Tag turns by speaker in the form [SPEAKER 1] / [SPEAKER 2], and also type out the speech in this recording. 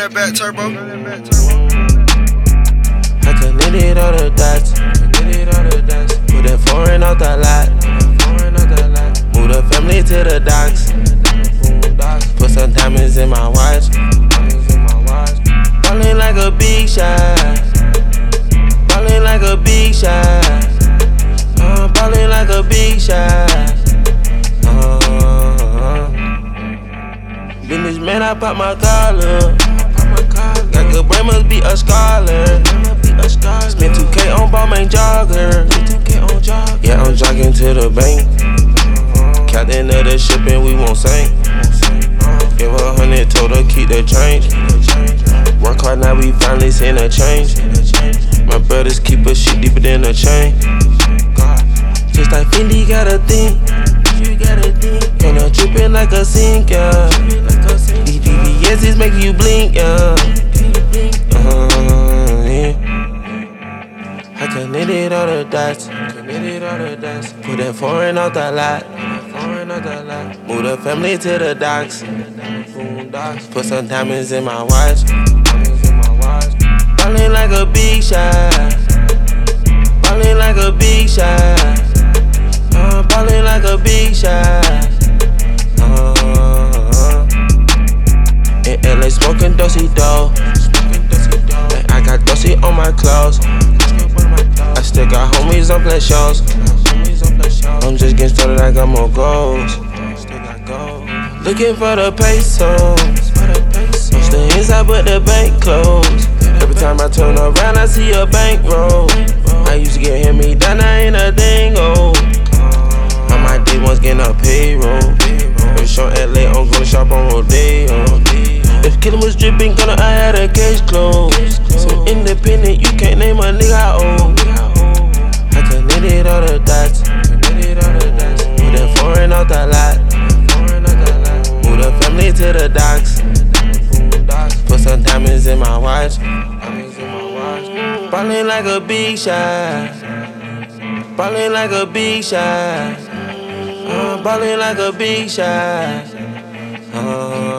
[SPEAKER 1] that back turbo.
[SPEAKER 2] I connected all the dots. Put that foreign out the lot. Move the family to the docks. Put some diamonds in my watch. Ballin' like a big shot. Ballin' like a big shot. Ballin' like a big shot. Businessman, I pop my collar. Got good brain, must be a scholar. Spent 2K on ball, main jogger. Yeah, I'm jogging to the bank. Captain of the ship and we won't sink. Give her 100, told her keep the change. Work hard, now we finally seen a change. My brothers keep a shit deeper than a chain. Just like Fendi got a thing. And I'm drippin' like a sink, yeah. These BBS's make you blink, yeah. Yeah. I connected all the dots. Put that foreign out the lot. Move the family to the docks. Put some diamonds in my watch. Ballin' like a big shot. Ballin' like a big shot. Ballin' like a big shot. In LA smoking Dosey-Do. I got Dosey on my clothes. I still got homies on play shows. I'm just getting started, I got more goals. Looking for the pesos. I'm still inside but the bank closed. Every time I turn around I see a bankroll. I used to get hand-me down, I ain't a dingo. On my day ones getting a payroll. Every show LA, I'm gonna shop on Rodeo. If Killer was dripping, gonna I had a case closed. So independent, you can't name a nigga I owe. I connected all the dots. Put that foreign out the lot. Move the family to the docks. Put some diamonds in my watch. Ballin' like a big shot. Ballin' like a big shot. Ballin' like a big shot.